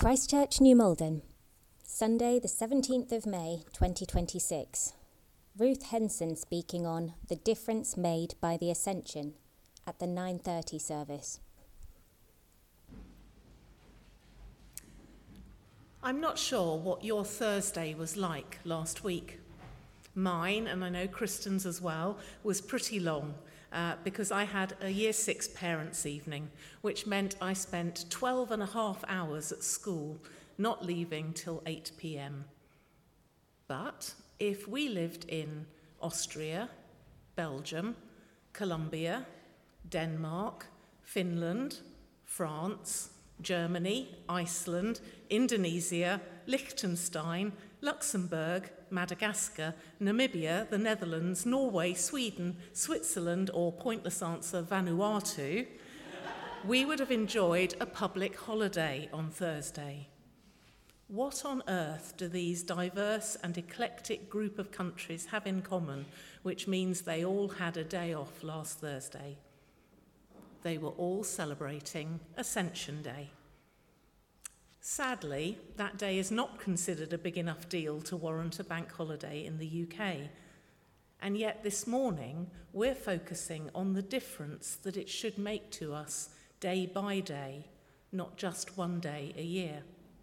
Christchurch, New Malden, Sunday the 17th of May 2026. Ruth Henson speaking on The Difference Made by the Ascension at the 9:30 service. I'm not sure what your Thursday was like last week. Mine, and I know Kristen's as well, was pretty long because I had a Year 6 parents' evening, which meant I spent 12 and a half hours at school, not leaving till 8 p.m. But if we lived in Austria, Belgium, Colombia, Denmark, Finland, France, Germany, Iceland, Indonesia, Liechtenstein, Luxembourg, Madagascar, Namibia, the Netherlands, Norway, Sweden, Switzerland, or pointless answer, Vanuatu, we would have enjoyed a public holiday on Thursday. What on earth do these diverse and eclectic group of countries have in common, which means they all had a day off last Thursday? They were all celebrating Ascension Day. Sadly, that day is not considered a big enough deal to warrant a bank holiday in the UK. And yet this morning, we're focusing on the difference that it should make to us day by day, not just one day a year.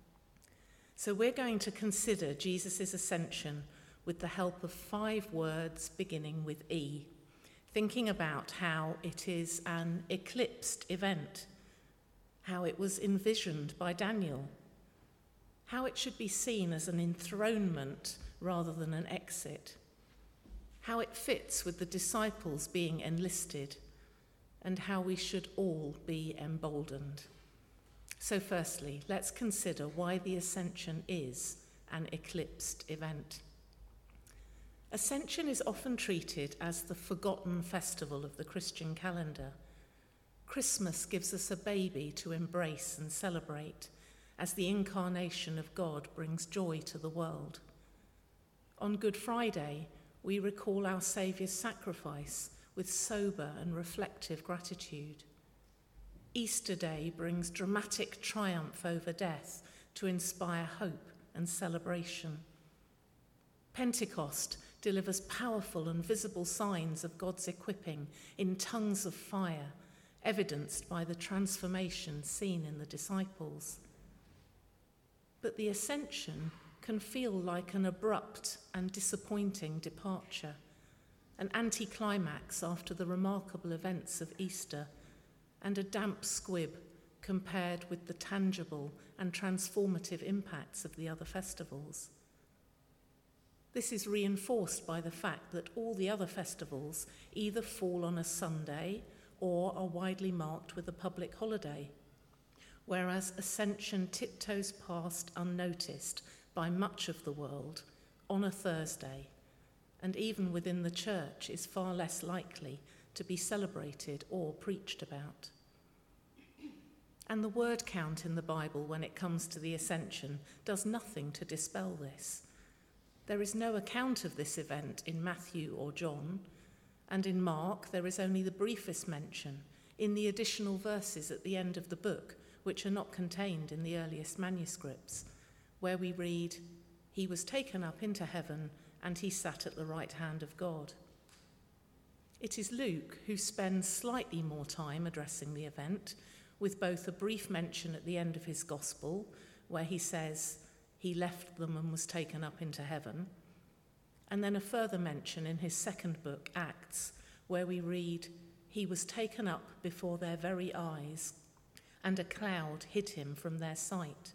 So we're going to consider Jesus' ascension with the help of 5 words beginning with E, thinking about how it is an eclipsed event, how it was envisioned by Daniel, how it should be seen as an enthronement rather than an exit, how it fits with the disciples being enlisted, and how we should all be emboldened. So firstly, let's consider why the Ascension is an eclipsed event. Ascension is often treated as the forgotten festival of the Christian calendar. Christmas gives us a baby to embrace and celebrate as the incarnation of God brings joy to the world. On Good Friday, we recall our Saviour's sacrifice with sober and reflective gratitude. Easter Day brings dramatic triumph over death to inspire hope and celebration. Pentecost delivers powerful and visible signs of God's equipping in tongues of fire, evidenced by the transformation seen in the disciples. But the Ascension can feel like an abrupt and disappointing departure, an anticlimax after the remarkable events of Easter, and a damp squib compared with the tangible and transformative impacts of the other festivals. This is reinforced by the fact that all the other festivals either fall on a Sunday or are widely marked with a public holiday, whereas Ascension tiptoes past unnoticed by much of the world on a Thursday, and even within the church is far less likely to be celebrated or preached about. And the word count in the Bible when it comes to the Ascension does nothing to dispel this. There is no account of this event in Matthew or John, and in Mark there is only the briefest mention in the additional verses at the end of the book, which are not contained in the earliest manuscripts, where we read, "He was taken up into heaven, and he sat at the right hand of God." It is Luke who spends slightly more time addressing the event, with both a brief mention at the end of his gospel, where he says, "He left them and was taken up into heaven," and then a further mention in his second book, Acts, where we read, "He was taken up before their very eyes, and a cloud hid him from their sight."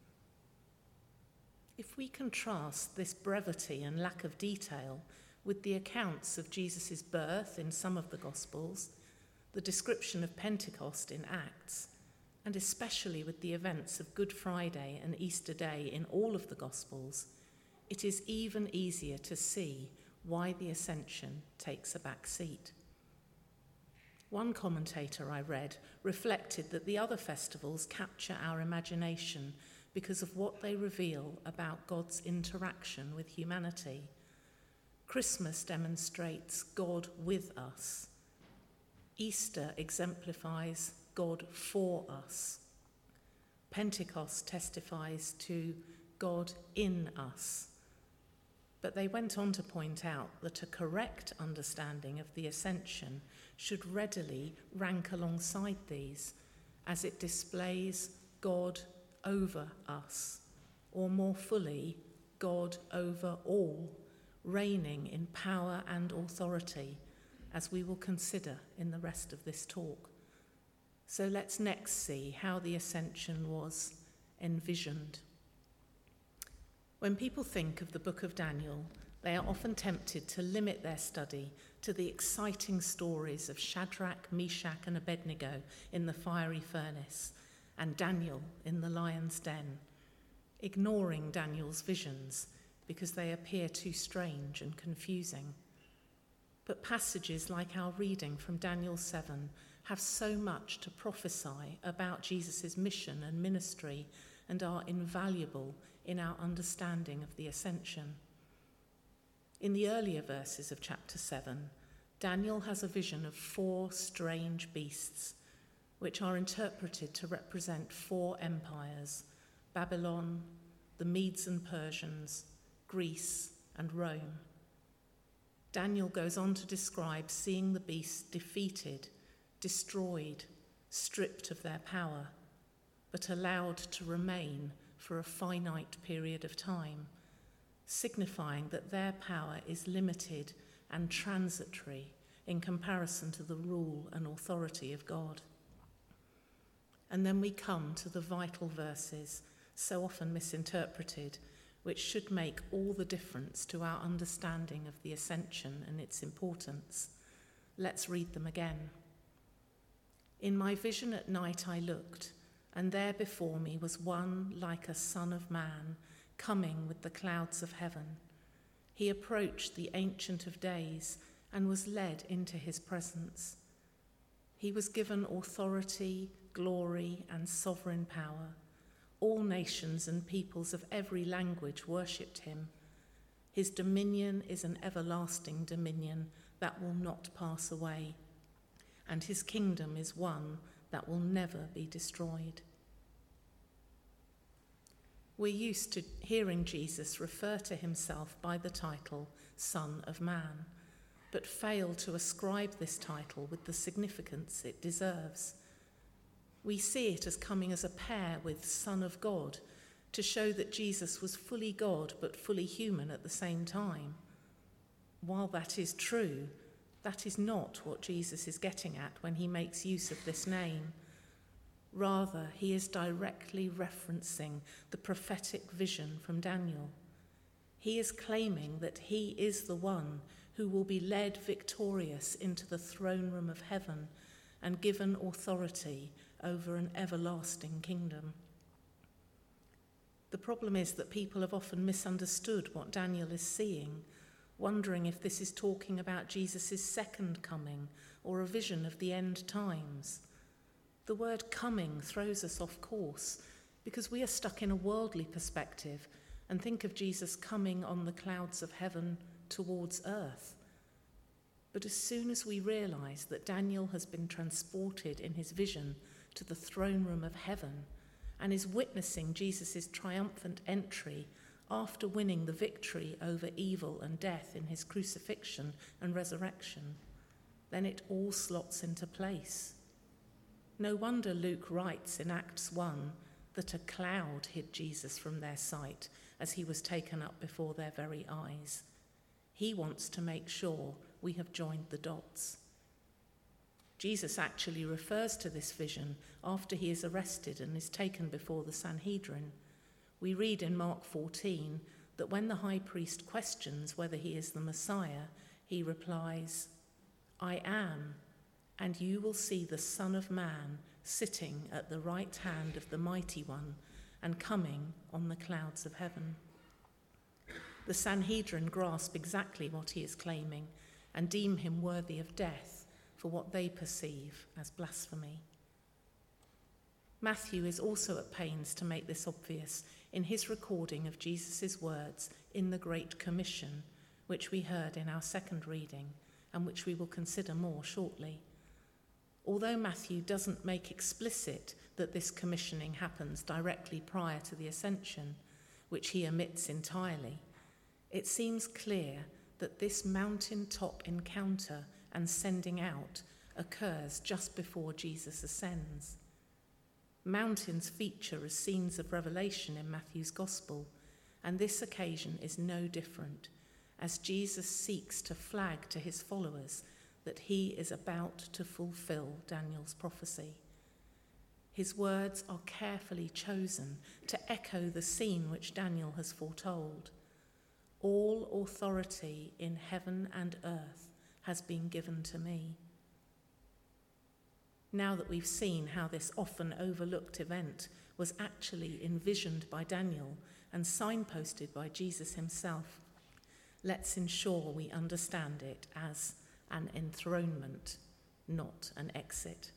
If we contrast this brevity and lack of detail with the accounts of Jesus' birth in some of the Gospels, the description of Pentecost in Acts, and especially with the events of Good Friday and Easter Day in all of the Gospels, it is even easier to see why the Ascension takes a back seat. One commentator I read reflected that the other festivals capture our imagination because of what they reveal about God's interaction with humanity. Christmas demonstrates God with us. Easter exemplifies God for us. Pentecost testifies to God in us. But they went on to point out that a correct understanding of the ascension should readily rank alongside these, as it displays God over us, or more fully, God over all, reigning in power and authority, as we will consider in the rest of this talk. So let's next see how the ascension was envisioned. When people think of the book of Daniel, they are often tempted to limit their study to the exciting stories of Shadrach, Meshach, and Abednego in the fiery furnace and Daniel in the lion's den, ignoring Daniel's visions because they appear too strange and confusing. But passages like our reading from Daniel 7 have so much to prophesy about Jesus' mission and ministry and are invaluable in our understanding of the ascension. In the earlier verses of chapter 7, Daniel has a vision of 4 strange beasts, which are interpreted to represent 4 empires: Babylon, the Medes and Persians, Greece, and Rome. Daniel goes on to describe seeing the beasts defeated, destroyed, stripped of their power, but allowed to remain for a finite period of time, signifying that their power is limited and transitory in comparison to the rule and authority of God. And then we come to the vital verses, so often misinterpreted, which should make all the difference to our understanding of the ascension and its importance. Let's read them again. In my vision at night I looked, and there before me was one like a son of man, coming with the clouds of heaven. He approached the Ancient of Days and was led into his presence. He was given authority, glory, and sovereign power. All nations and peoples of every language worshipped him. His dominion is an everlasting dominion that will not pass away, and his kingdom is one that will never be destroyed. We're used to hearing Jesus refer to himself by the title Son of Man, but fail to ascribe this title with the significance it deserves. We see it as coming as a pair with Son of God, to show that Jesus was fully God but fully human at the same time. While that is true, that is not what Jesus is getting at when he makes use of this name. Rather, he is directly referencing the prophetic vision from Daniel. He is claiming that he is the one who will be led victorious into the throne room of heaven and given authority over an everlasting kingdom. The problem is that people have often misunderstood what Daniel is seeing, wondering if this is talking about Jesus' second coming or a vision of the end times. The word coming throws us off course because we are stuck in a worldly perspective and think of Jesus coming on the clouds of heaven towards earth. But as soon as we realise that Daniel has been transported in his vision to the throne room of heaven and is witnessing Jesus' triumphant entry after winning the victory over evil and death in his crucifixion and resurrection, then it all slots into place. No wonder Luke writes in Acts 1 that a cloud hid Jesus from their sight as he was taken up before their very eyes. He wants to make sure we have joined the dots. Jesus actually refers to this vision after he is arrested and is taken before the Sanhedrin. We read in Mark 14 that when the high priest questions whether he is the Messiah, he replies, "I am, and you will see the Son of Man sitting at the right hand of the Mighty One and coming on the clouds of heaven." The Sanhedrin grasp exactly what he is claiming and deem him worthy of death for what they perceive as blasphemy. Matthew is also at pains to make this obvious in his recording of Jesus' words in the Great Commission, which we heard in our second reading and which we will consider more shortly. Although Matthew doesn't make explicit that this commissioning happens directly prior to the ascension, which he omits entirely, it seems clear that this mountaintop encounter and sending out occurs just before Jesus ascends. Mountains feature as scenes of revelation in Matthew's Gospel, and this occasion is no different, as Jesus seeks to flag to his followers that he is about to fulfill Daniel's prophecy. His words are carefully chosen to echo the scene which Daniel has foretold. All authority in heaven and earth has been given to me. Now that we've seen how this often overlooked event was actually envisioned by Daniel and signposted by Jesus himself, let's ensure we understand it as an enthronement, not an exit.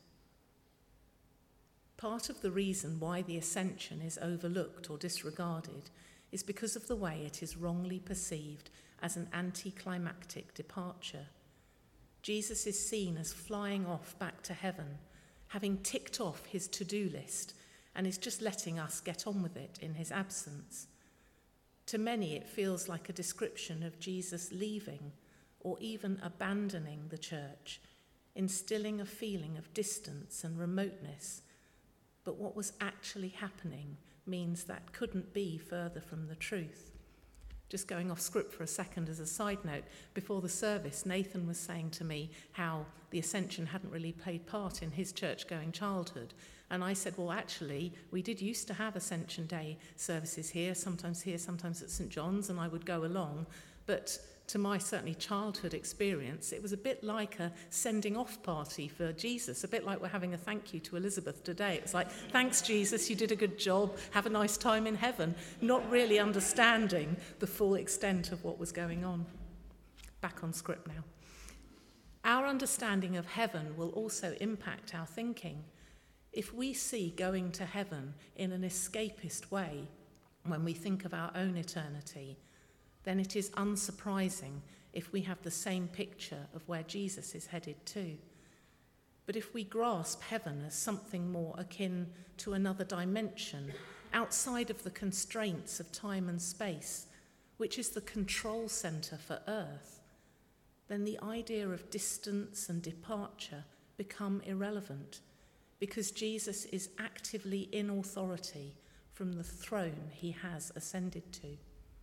Part of the reason why the ascension is overlooked or disregarded is because of the way it is wrongly perceived as an anticlimactic departure. Jesus is seen as flying off back to heaven, having ticked off his to-do list, and is just letting us get on with it in his absence. To many, it feels like a description of Jesus leaving or even abandoning the church, instilling a feeling of distance and remoteness. But what was actually happening means that couldn't be further from the truth. Just going off script for a second as a side note, before the service, Nathan was saying to me how the Ascension hadn't really played part in his church-going childhood. And I said, well, actually, we did used to have Ascension Day services here, sometimes at St. John's, and I would go along. But to my certainly childhood experience, it was a bit like a sending off party for Jesus, a bit like we're having a thank you to Elizabeth today. It was like, thanks, Jesus, you did a good job, have a nice time in heaven, not really understanding the full extent of what was going on. Back on script now. Our understanding of heaven will also impact our thinking. If we see going to heaven in an escapist way when we think of our own eternity, then it is unsurprising if we have the same picture of where Jesus is headed to. But if we grasp heaven as something more akin to another dimension, outside of the constraints of time and space, which is the control centre for earth, then the idea of distance and departure become irrelevant, because Jesus is actively in authority from the throne he has ascended to.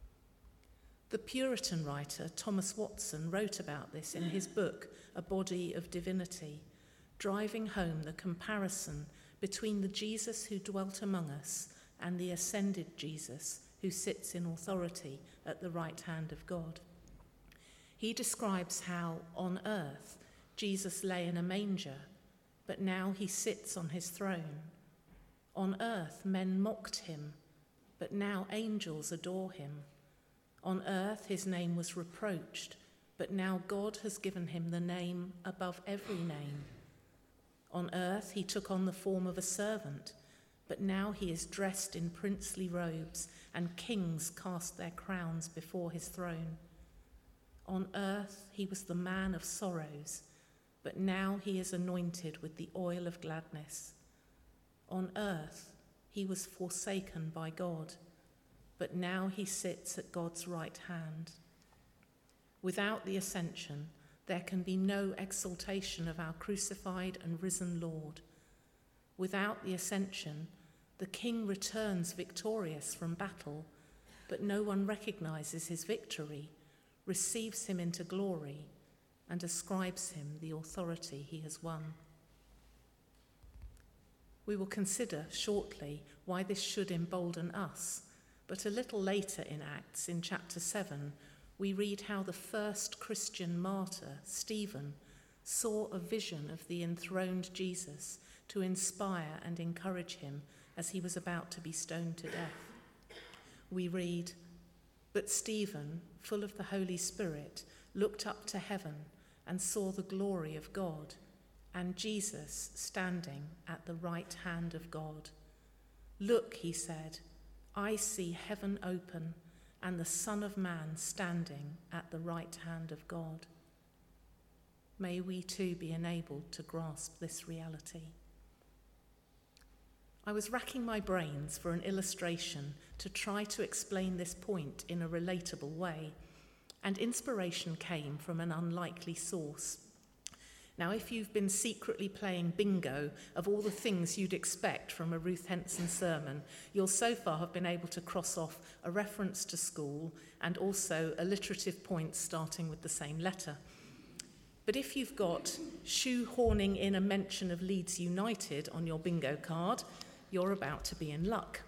The Puritan writer Thomas Watson wrote about this in his book, A Body of Divinity, driving home the comparison between the Jesus who dwelt among us and the ascended Jesus who sits in authority at the right hand of God. He describes how, on earth, Jesus lay in a manger, but now he sits on his throne. On earth, men mocked him, but now angels adore him. On earth, his name was reproached, but now God has given him the name above every name. On earth, he took on the form of a servant, but now he is dressed in princely robes, and kings cast their crowns before his throne. On earth, he was the man of sorrows, but now he is anointed with the oil of gladness. On earth, he was forsaken by God, but now he sits at God's right hand. Without the ascension, there can be no exaltation of our crucified and risen Lord. Without the ascension, the king returns victorious from battle, but no one recognizes his victory, receives him into glory, and ascribes him the authority he has won. We will consider shortly why this should embolden us, but a little later in Acts, in chapter 7, we read how the first Christian martyr, Stephen, saw a vision of the enthroned Jesus to inspire and encourage him as he was about to be stoned to death. We read, "But Stephen, full of the Holy Spirit, looked up to heaven and saw the glory of God, and Jesus standing at the right hand of God. 'Look,' he said, 'I see heaven open and the Son of Man standing at the right hand of God.'" May we too be enabled to grasp this reality. I was racking my brains for an illustration to try to explain this point in a relatable way, and inspiration came from an unlikely source. Now, if you've been secretly playing bingo of all the things you'd expect from a Ruth Henson sermon, you'll so far have been able to cross off a reference to school and also alliterative points starting with the same letter. But if you've got shoehorning in a mention of Leeds United on your bingo card, you're about to be in luck.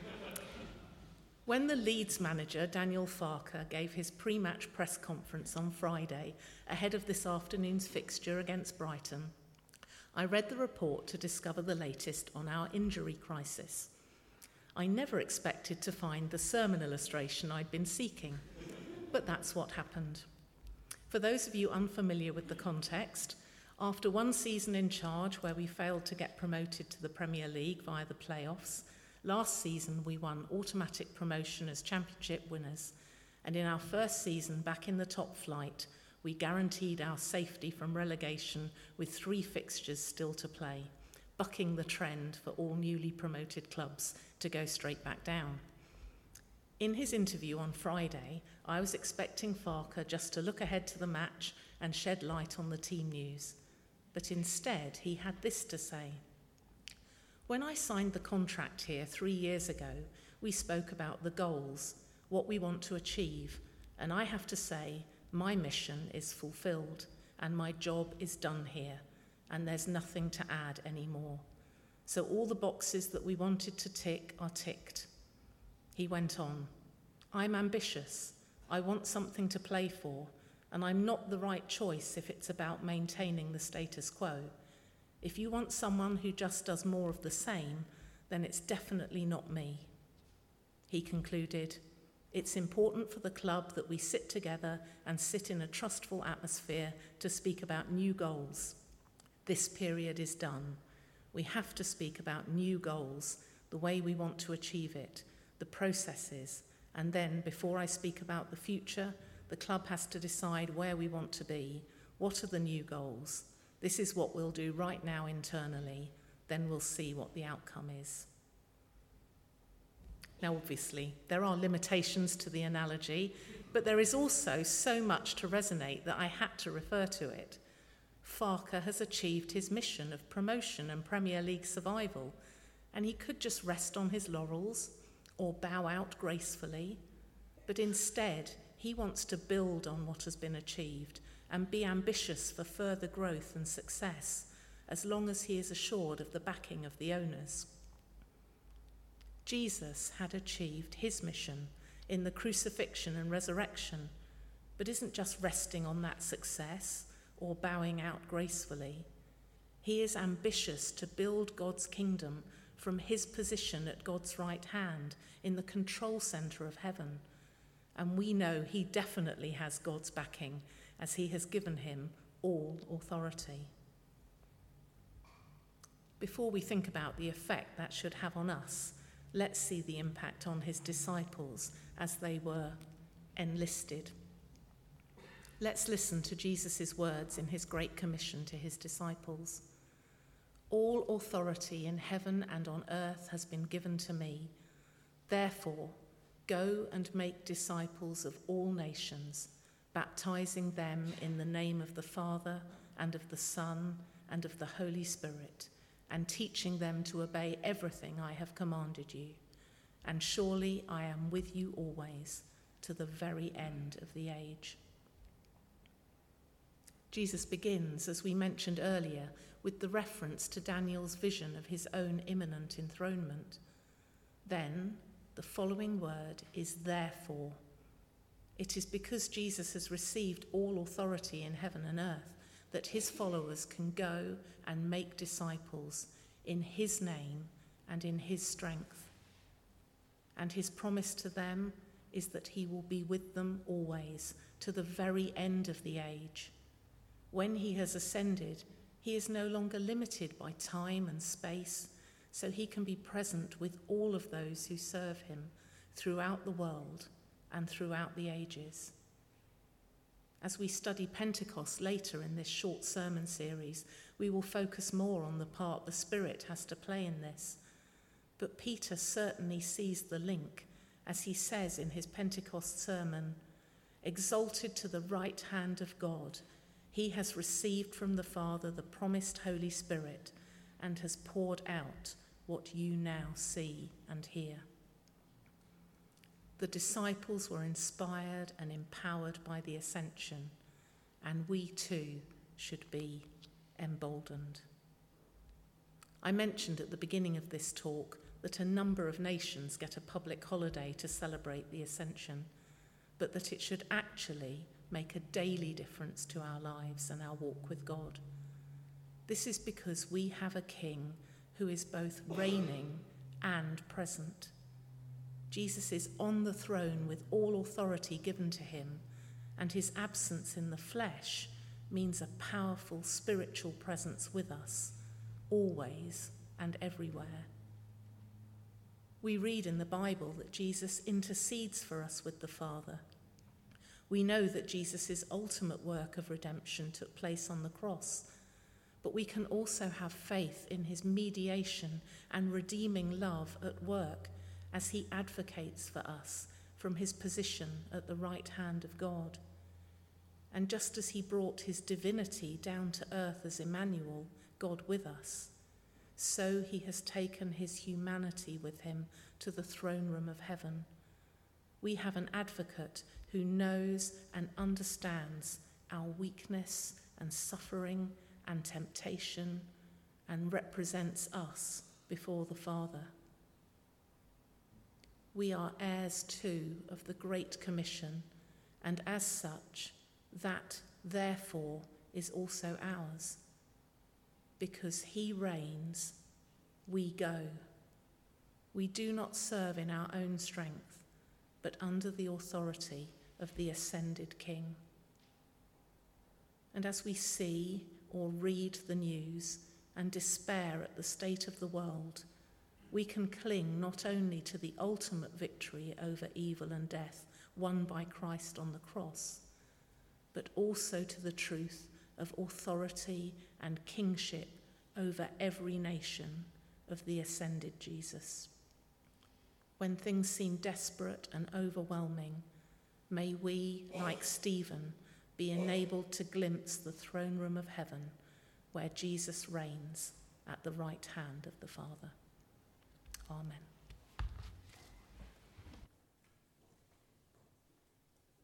When the Leeds manager, Daniel Farke, gave his pre-match press conference on Friday ahead of this afternoon's fixture against Brighton, I read the report to discover the latest on our injury crisis. I never expected to find the sermon illustration I'd been seeking, but that's what happened. For those of you unfamiliar with the context, after one season in charge where we failed to get promoted to the Premier League via the playoffs, last season we won automatic promotion as championship winners, and in our first season back in the top flight, we guaranteed our safety from relegation with 3 fixtures still to play, bucking the trend for all newly promoted clubs to go straight back down. In his interview on Friday, I was expecting Farke just to look ahead to the match and shed light on the team news, but instead he had this to say. When I signed the contract here 3 years ago, we spoke about the goals, what we want to achieve, and I have to say, my mission is fulfilled and my job is done here, and there's nothing to add anymore. So all the boxes that we wanted to tick are ticked. He went on, I'm ambitious, I want something to play for, and I'm not the right choice if it's about maintaining the status quo. If you want someone who just does more of the same, then it's definitely not me. He concluded, it's important for the club that we sit together and sit in a trustful atmosphere to speak about new goals. This period is done. We have to speak about new goals, the way we want to achieve it, the processes, and then before I speak about the future, the club has to decide where we want to be, what are the new goals. This is what we'll do right now internally, then we'll see what the outcome is. Now, obviously, there are limitations to the analogy, but there is also so much to resonate that I had to refer to it. Farke has achieved his mission of promotion and Premier League survival, and he could just rest on his laurels or bow out gracefully, but instead, he wants to build on what has been achieved and be ambitious for further growth and success, as long as he is assured of the backing of the owners. Jesus had achieved his mission in the crucifixion and resurrection, but isn't just resting on that success or bowing out gracefully. He is ambitious to build God's kingdom from his position at God's right hand in the control centre of heaven. And we know he definitely has God's backing, as he has given him all authority. Before we think about the effect that should have on us, let's see the impact on his disciples as they were enlisted. Let's listen to Jesus' words in his Great Commission to his disciples. All authority in heaven and on earth has been given to me. Therefore, go and make disciples of all nations, baptizing them in the name of the Father and of the Son and of the Holy Spirit, and teaching them to obey everything I have commanded you. And surely I am with you always, to the very end of the age. Jesus begins, as we mentioned earlier, with the reference to Daniel's vision of his own imminent enthronement. Then, the following word is therefore. It is because Jesus has received all authority in heaven and earth that his followers can go and make disciples in his name and in his strength. And his promise to them is that he will be with them always, to the very end of the age. When he has ascended, he is no longer limited by time and space, so he can be present with all of those who serve him throughout the world and throughout the ages. As we study Pentecost later in this short sermon series, we will focus more on the part the Spirit has to play in this. but Peter certainly sees the link, as he says in his Pentecost sermon, "Exalted to the right hand of God, he has received from the Father the promised Holy Spirit and has poured out what you now see and hear." The disciples were inspired and empowered by the ascension, and we too should be emboldened. I mentioned at the beginning of this talk that a number of nations get a public holiday to celebrate the ascension, but that it should actually make a daily difference to our lives and our walk with God. This is because we have a King who is both reigning and present. Jesus is on the throne with all authority given to him, and his absence in the flesh means a powerful spiritual presence with us, always and everywhere. We read in the Bible that Jesus intercedes for us with the Father. We know that Jesus' ultimate work of redemption took place on the cross, but we can also have faith in his mediation and redeeming love at work as he advocates for us from his position at the right hand of God. And just as he brought his divinity down to earth as Emmanuel, God with us, so he has taken his humanity with him to the throne room of heaven. We have an advocate who knows and understands our weakness and suffering and temptation and represents us before the Father. We are heirs too of the Great Commission, and as such, that therefore is also ours. Because he reigns, we go. We do not serve in our own strength, but under the authority of the ascended King. And as we see or read the news and despair at the state of the world, we can cling not only to the ultimate victory over evil and death won by Christ on the cross, but also to the truth of authority and kingship over every nation of the ascended Jesus. When things seem desperate and overwhelming, may we, like Stephen, be enabled to glimpse the throne room of heaven where Jesus reigns at the right hand of the Father. Amen.